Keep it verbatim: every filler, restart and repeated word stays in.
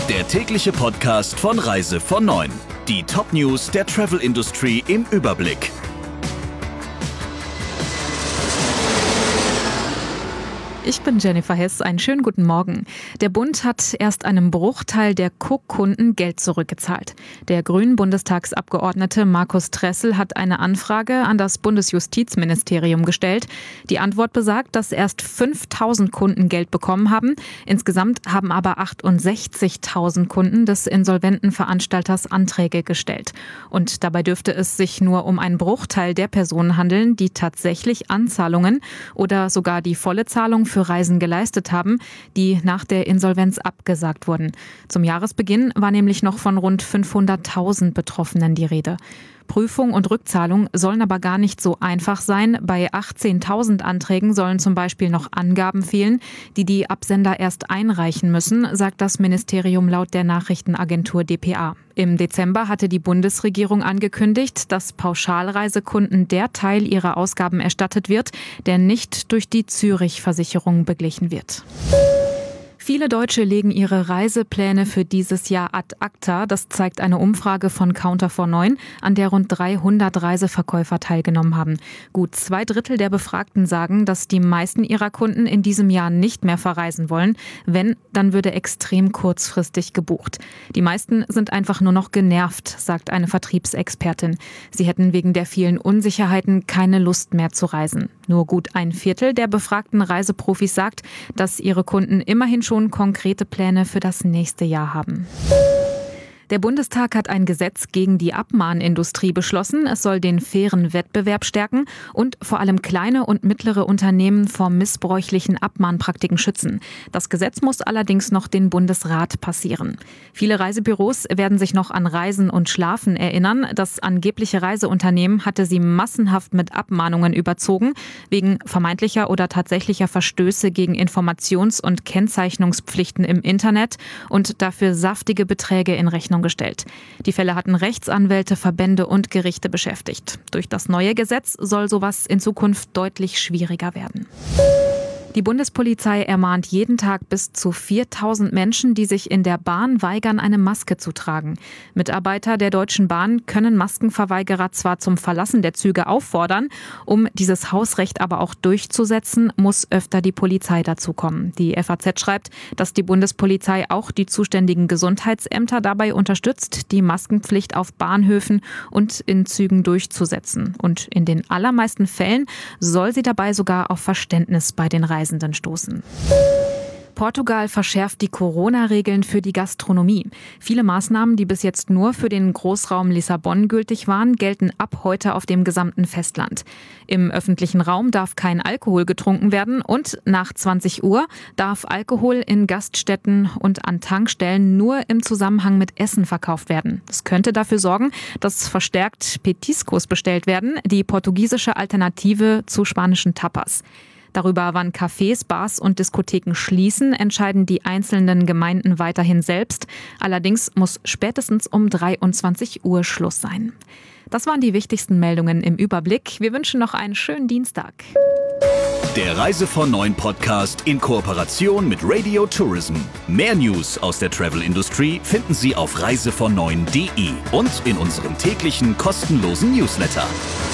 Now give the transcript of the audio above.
Der tägliche Podcast von Reise von neun. Die Top-News der Travel-Industrie im Überblick. Ich bin Jennifer Hess, einen schönen guten Morgen. Der Bund hat erst einem Bruchteil der Cook-Kunden Geld zurückgezahlt. Der grünen Bundestagsabgeordnete Markus Tressel hat eine Anfrage an das Bundesjustizministerium gestellt. Die Antwort besagt, dass erst fünftausend Kunden Geld bekommen haben. Insgesamt haben aber achtundsechzigtausend Kunden des insolventen Veranstalters Anträge gestellt. Und dabei dürfte es sich nur um einen Bruchteil der Personen handeln, die tatsächlich Anzahlungen oder sogar die volle Zahlung für Reisen geleistet haben, die nach der Insolvenz abgesagt wurden. Zum Jahresbeginn war nämlich noch von rund fünfhunderttausend Betroffenen die Rede. Prüfung und Rückzahlung sollen aber gar nicht so einfach sein. Bei achtzehntausend Anträgen sollen zum Beispiel noch Angaben fehlen, die die Absender erst einreichen müssen, sagt das Ministerium laut der Nachrichtenagentur D P A. Im Dezember hatte die Bundesregierung angekündigt, dass Pauschalreisekunden der Teil ihrer Ausgaben erstattet wird, der nicht durch die Zürich-Versicherung beglichen wird. Viele Deutsche legen ihre Reisepläne für dieses Jahr ad acta. Das zeigt eine Umfrage von Counter for neun, an der rund dreihundert Reiseverkäufer teilgenommen haben. Gut zwei Drittel der Befragten sagen, dass die meisten ihrer Kunden in diesem Jahr nicht mehr verreisen wollen. Wenn, dann würde extrem kurzfristig gebucht. Die meisten sind einfach nur noch genervt, sagt eine Vertriebsexpertin. Sie hätten wegen der vielen Unsicherheiten keine Lust mehr zu reisen. Nur gut ein Viertel der befragten Reiseprofis sagt, dass ihre Kunden immerhin schon konkrete Pläne für das nächste Jahr haben. Der Bundestag hat ein Gesetz gegen die Abmahnindustrie beschlossen. Es soll den fairen Wettbewerb stärken und vor allem kleine und mittlere Unternehmen vor missbräuchlichen Abmahnpraktiken schützen. Das Gesetz muss allerdings noch den Bundesrat passieren. Viele Reisebüros werden sich noch an Reisen und Schlafen erinnern. Das angebliche Reiseunternehmen hatte sie massenhaft mit Abmahnungen überzogen, wegen vermeintlicher oder tatsächlicher Verstöße gegen Informations- und Kennzeichnungspflichten im Internet und dafür saftige Beträge in Rechnung gestellt. Die Fälle hatten Rechtsanwälte, Verbände und Gerichte beschäftigt. Durch das neue Gesetz soll sowas in Zukunft deutlich schwieriger werden. Die Bundespolizei ermahnt jeden Tag bis zu viertausend Menschen, die sich in der Bahn weigern, eine Maske zu tragen. Mitarbeiter der Deutschen Bahn können Maskenverweigerer zwar zum Verlassen der Züge auffordern, um dieses Hausrecht aber auch durchzusetzen, muss öfter die Polizei dazukommen. Die F A Z schreibt, dass die Bundespolizei auch die zuständigen Gesundheitsämter dabei unterstützt, die Maskenpflicht auf Bahnhöfen und in Zügen durchzusetzen. Und in den allermeisten Fällen soll sie dabei sogar auf Verständnis bei den Reisenden stoßen. Portugal verschärft die Corona-Regeln für die Gastronomie. Viele Maßnahmen, die bis jetzt nur für den Großraum Lissabon gültig waren, gelten ab heute auf dem gesamten Festland. Im öffentlichen Raum darf kein Alkohol getrunken werden und nach zwanzig Uhr darf Alkohol in Gaststätten und an Tankstellen nur im Zusammenhang mit Essen verkauft werden. Das könnte dafür sorgen, dass verstärkt Petiscos bestellt werden, die portugiesische Alternative zu spanischen Tapas. Darüber, wann Cafés, Bars und Diskotheken schließen, entscheiden die einzelnen Gemeinden weiterhin selbst. Allerdings muss spätestens um dreiundzwanzig Uhr Schluss sein. Das waren die wichtigsten Meldungen im Überblick. Wir wünschen noch einen schönen Dienstag. Der Reise von neun Podcast in Kooperation mit Radio Tourism. Mehr News aus der Travel Industry finden Sie auf reise von neun punkt de und in unserem täglichen kostenlosen Newsletter.